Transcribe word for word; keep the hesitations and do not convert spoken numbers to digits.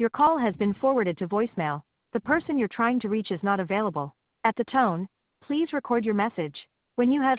Your call has been forwarded to voicemail. The person you're trying to reach is not available. At the tone, please record your message. When you have